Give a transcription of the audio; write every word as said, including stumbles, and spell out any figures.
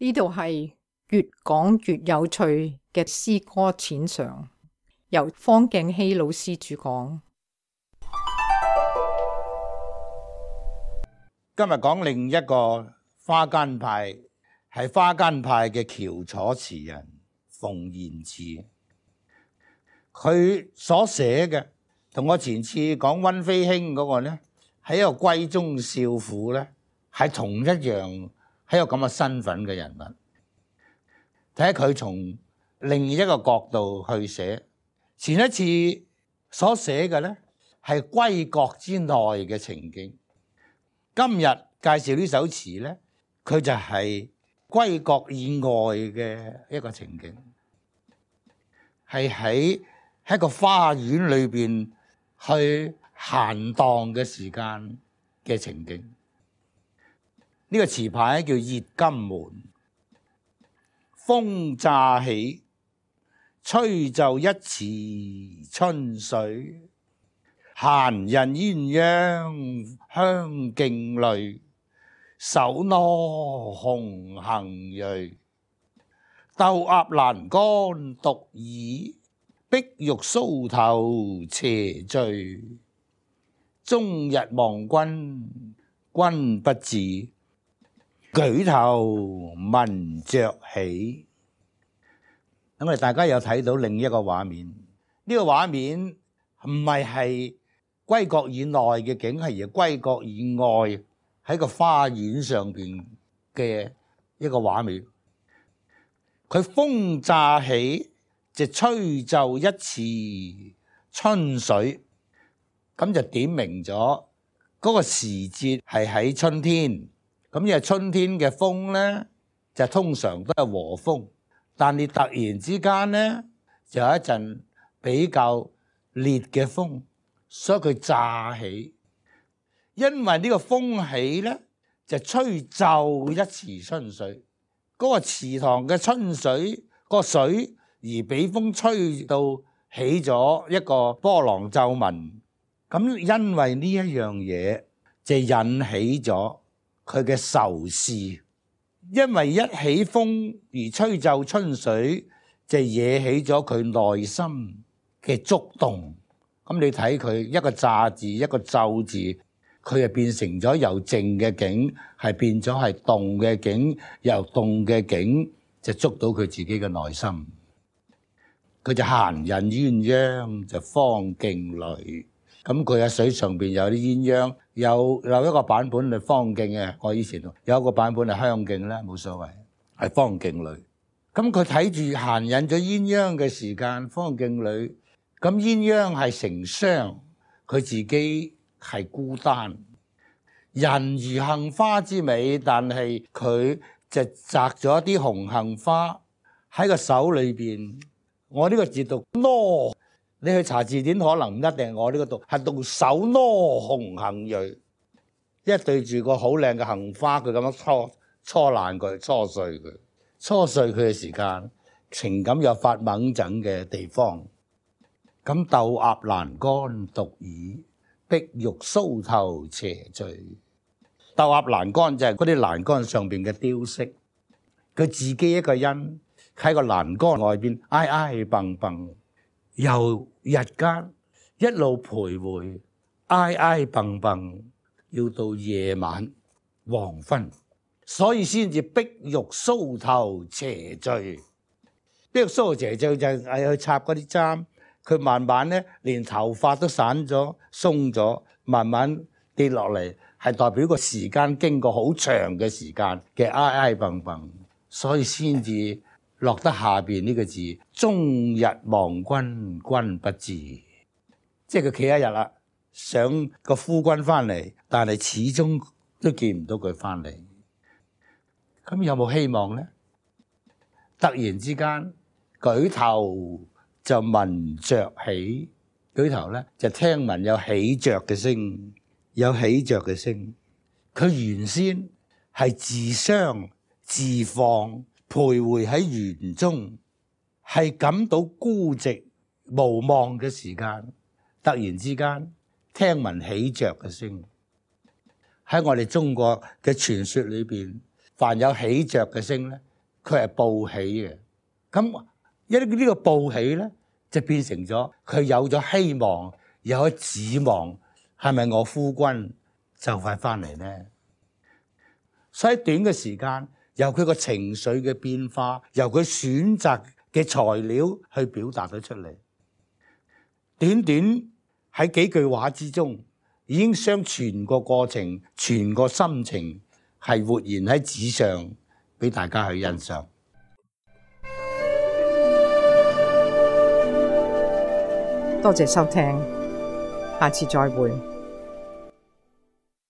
呢度係越講越有趣嘅詩歌淺嘗，由方敬希老師主講。 今日講另一個花間派，係花間派嘅翹楚詞人馮延巳。佢所寫嘅同我前次講溫飛卿嗰個呢，係一個閨中少婦呢，係同一樣，係一個咁嘅身份嘅人物。睇下佢從另一個角度去寫。前一次所寫嘅呢，係閨閣之內嘅情景。今日介紹呢首詞呢，佢就係閨閣以外嘅一個情景，係喺喺個花園裏邊去閒蕩嘅時間嘅情景。呢、這個詞牌叫《熱金門》。風乍起，吹奏一池春水。閒人鴛鴦香徑裡，手攞紅杏蕊。鬥鴨闌干獨倚，碧玉搔頭斜墜。終日望君君不至，舉頭聞雀起。咁我哋大家有睇到另一個畫面，呢、這個畫面唔係係閨閣以內嘅景，係而閨閣以外喺個花園上邊嘅一個畫面。佢風乍起，就吹奏一池春水，咁就點明咗嗰個時節係喺春天。咁因為春天嘅風呢，就通常都係和風，但你突然之間呢，就有一陣比較烈嘅風。所以佢乍起，因為呢個風起呢，就吹奏一池春水。嗰、那個池塘嘅春水，個水而俾風吹到起咗一個波浪皺紋。咁因為呢一樣嘢，就引起咗佢嘅愁思。因為一起風而吹奏春水，就惹起咗佢內心嘅觸動。咁你睇佢一個乍字一個奏字，佢就變成咗由靜嘅景係變咗係動嘅景，由動嘅景就捉到佢自己嘅內心。佢就閒人鴛鴦就芳徑裡。咁佢喺水上邊有啲鴛鴦，有有一個版本係芳徑嘅，我以前有一個版本係香徑咧，冇所謂，係芳徑裡。咁佢睇住閒引咗鴛鴦嘅時間，芳徑裡。咁鴛鴦係成雙，佢自己係孤單。人如杏花之美，但係佢就摘咗一啲紅杏花喺個手裏邊。我呢個字讀攞，你去查字典可能唔一定係我呢個讀，係讀手攞紅杏蕊。一對住個好靚嘅杏花，佢咁樣搓搓爛佢，搓碎佢，搓碎佢嘅時間，情感有發猛陣嘅地方。咁鬥鴨闌干獨倚，碧玉搔頭斜墜。鬥鴨闌干就係嗰啲欄杆上邊嘅雕飾，佢自己一個人喺個欄杆外邊挨挨蹦蹦，由日間一路徘徊，挨挨蹦蹦，要到夜晚黃昏，所以先至碧玉搔頭斜墜。碧玉搔頭斜墜就係去插嗰啲簪。佢慢慢咧，連頭髮都散咗、鬆咗，慢慢跌落嚟，係代表個時間經過好長嘅時間嘅挨挨蹦蹦，所以先至落得下邊呢個字：終日望君君不至。即係佢企一日啦，想個夫君翻嚟，但係始終都見唔到佢翻嚟。咁有冇希望咧？突然之間舉頭就聞雀起，舉頭咧就聽聞有起雀嘅聲，有起雀嘅聲。佢原先係自傷自放，徘徊喺園中，係感到孤寂無望嘅時間。突然之間聽聞起雀嘅聲，喺我哋中國嘅傳說裏邊，凡有起雀嘅聲咧， 佢係報喜嘅。咁一呢個報喜咧，就變成咗佢有咗希望，有咗指望，係咪我夫君就快翻嚟呢？所以短嘅時間，由佢個情緒嘅變化，由佢選擇嘅材料去表達咗出嚟。短短喺幾句話之中，已經將全個過程、全個心情係活現喺紙上，俾大家去欣賞。 多謝收聽，下次再會。